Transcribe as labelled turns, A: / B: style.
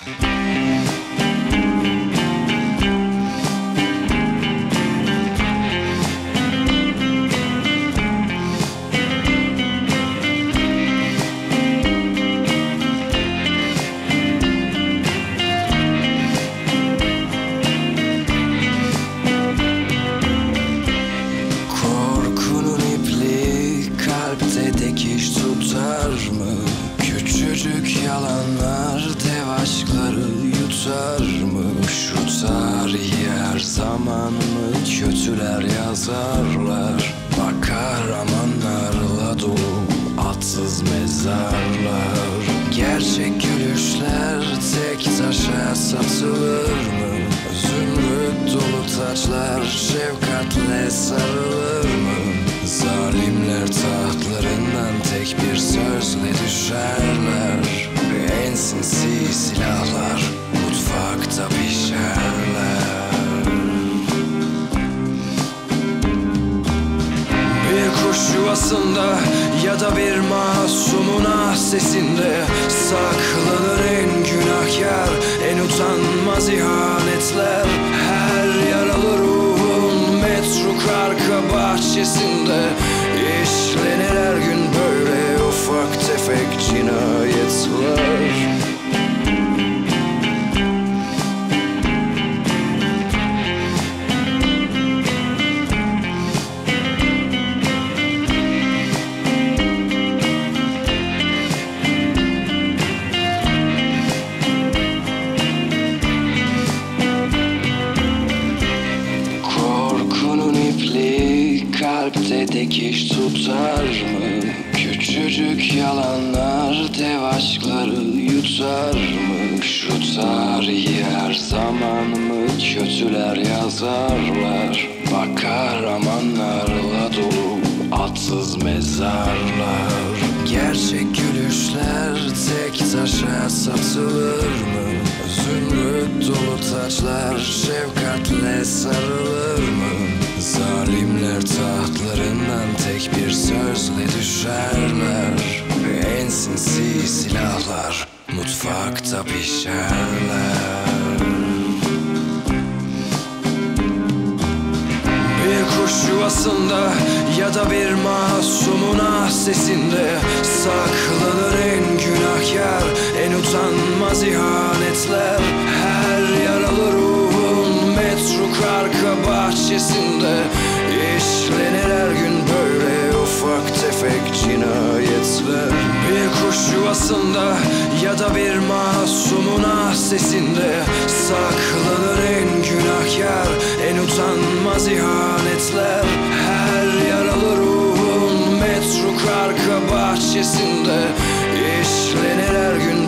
A: Küçücük yalanlar dev aşkları yutar mı? Şu tarihi her zaman mı kötüler yazarlar? Bakar amanlarla dolu atsız mezarlar. Gerçek gülüşler tek taşa satılır mı? Zümrüt dolu taçlar şefkatle sarılır mı? Zalimler tahtlarından tek bir sözle düşerler. En sinsi silahlar mutfakta pişerler. Bir kuş yuvasında ya da bir masumun ah sesinde saklanır en günahkar, en utanmaz ihanetler. Her yaralı ruhun metruk arka bahçesinde işlenir her gün böyle ufak tefek cinayetler. Kalpte dikiş tutar mı? Küçücük yalanlar dev aşkları yutar mı? Şu tarihi her zaman mı kötüler yazarlar? Bakar amanlarla dolu atsız mezarlar. Gerçek gülüşler tek taşa satılır mı? Zümrüt dolu taçlar şefkatle sarılır mı? Zalimler tahtlarından tek bir sözle düşerler. En sinsi silahlar mutfakta pişerler. Bir kuş yuvasında ya da bir masumun ah sesinde saklanır en günahkar, en utanmaz ihanetler. Her yaralı ruhun metruk arka bahçesinde işlenir her gün böyle ufak tefek cinayetler. Bir kuş yuvasında ya da bir masumun ah sesinde saklanır en günahkar, en utanmaz ihanetler. Her yaralı ruhun metruk arka bahçesinde işlenir her gün